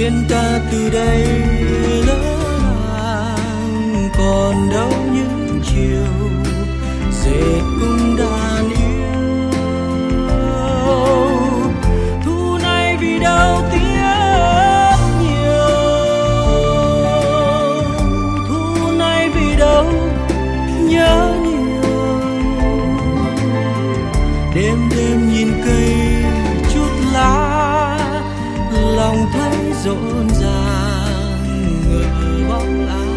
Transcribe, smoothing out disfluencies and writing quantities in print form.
duyên ta từ đây lỡ làng, còn đâu những chiều dệt cung đàn yêu. Thu này vì đâu tiếc nhiều, thu này vì đâu nhớ nhiều. Đêm đêm nhìn cây chút lá, lòng thấy rộn ràng ngỡ bóng ai.